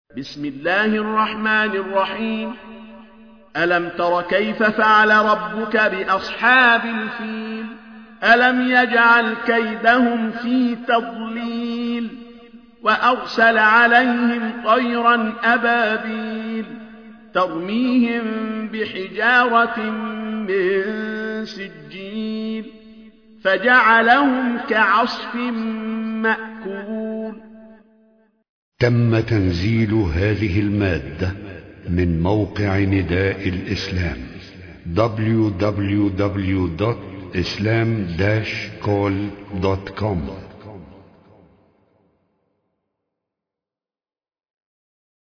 بسم الله الرحمن الرحيم. ألم تر كيف فعل ربك بأصحاب الفيل؟ ألم يجعل كيدهم في تضليل وأرسل عليهم طيرا أبابيل ترميهم بحجارة من سجيل فجعلهم كعصف مأكول. تم تنزيل هذه المادة من موقع نداء الإسلام www.islam-call.com